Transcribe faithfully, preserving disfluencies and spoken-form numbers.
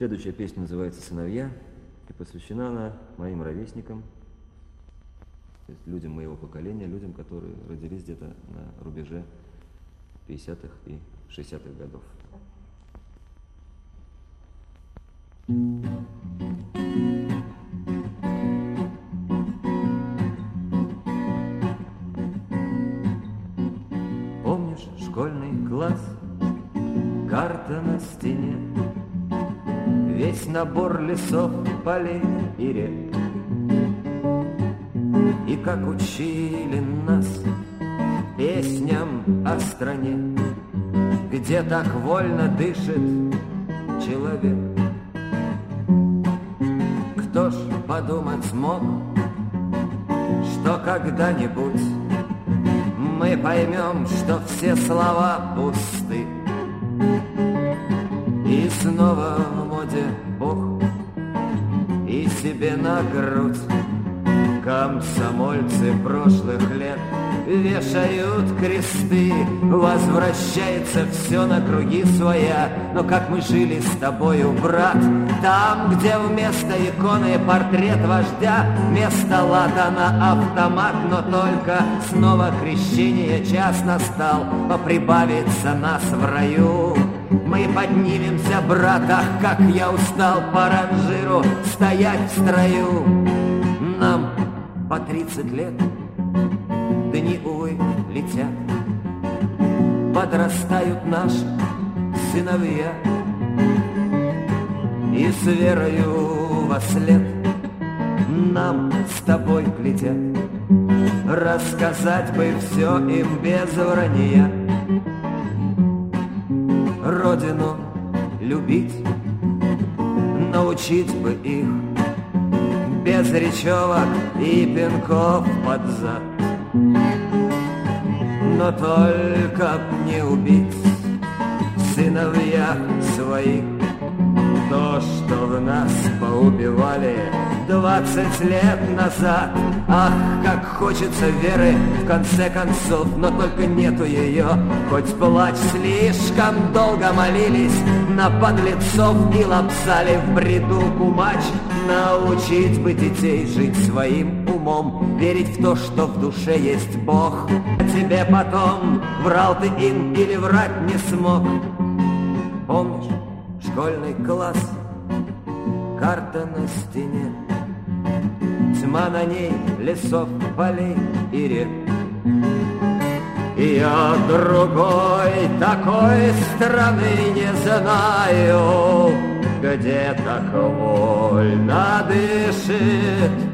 Следующая песня называется «Сыновья», и посвящена она моим ровесникам, то есть людям моего поколения, людям, которые родились где-то на рубеже пятидесятых и шестидесятых годов. Помнишь школьный класс, карта на стене, весь набор лесов, полей и рек? И как учили нас песням о стране, где так вольно дышит человек. Кто ж подумать смог, что когда-нибудь мы поймем, что все слова пусты, и снова в моде Бог и себе на грудь комсомольцы прошлых лет вешают кресты. Возвращается все на круги своя. Но как мы жили с тобою, брат, там, где вместо иконы портрет вождя, вместо лата на автомат, но только снова крещение час настал, поприбавится нас в раю. Мы поднимемся, брат, ах, как я устал по ранжиру стоять в строю. Нам по тридцать лет, дни, увы, летят, подрастают наши сыновья, и с верою во след нам с тобой глядят. Рассказать бы все им без вранья, Родину любить, научить бы их без речевок и пинков под зад. Но только б не убить в сыновьях своих то, что в нас поубивали двадцать лет назад. Ах, как хочется веры в конце концов, но только нету ее. Хоть плачь, слишком долго молились на подлецов и лапсали в бреду кумач. Научить бы детей жить своим умом, верить в то, что в душе есть Бог. А тебе потом врал ты им или врать не смог. Помнишь школьный класс, карта на стене, тьма на ней лесов, полей и рек. И я другой такой страны не знаю, где так вольно дышит